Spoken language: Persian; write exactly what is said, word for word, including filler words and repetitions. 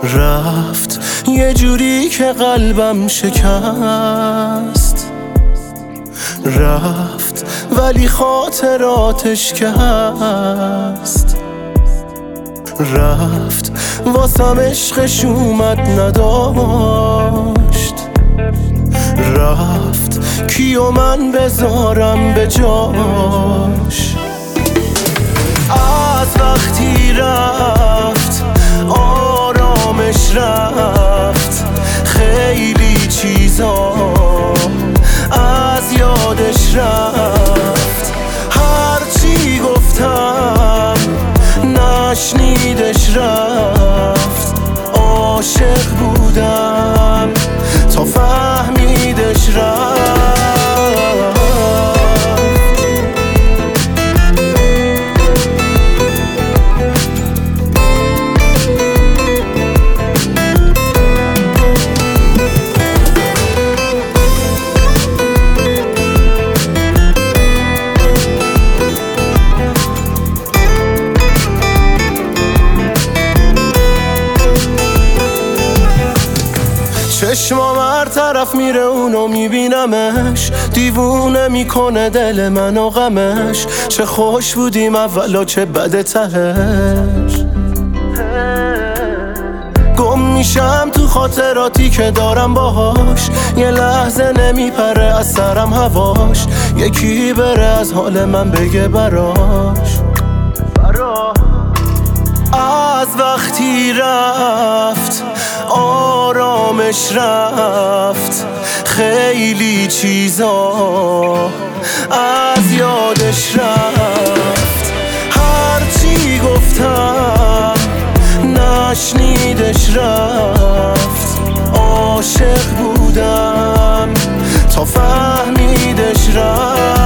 رفت یه جوری که قلبم شکست، رفت ولی خاطراتش که هست. رفت واسم عشقش اومد نداشت، رفت کیو من بذارم به جاش. از وقتی رفت آرامش رفت، خیلی چیزا از یادش رفت. هرچی گفتم نشنیدش رفت، عاشق بودم تا فهمیدش رفت. چشمام هر طرف میره اونو میبینمش، دیوونه میکنه دل منو غمش. چه خوش بودیم اولا چه بده تهش. گم میشم تو خاطراتی که دارم باهاش، یه لحظه نمیپره از سرم هواش. یکی بره از حال من بگه براش. از وقتی رفت آرامش رفت، خیلی چیزا از یادش رفت. هرچی گفتم نشنیدش رفت، عاشق بودم تا فهمیدش رفت.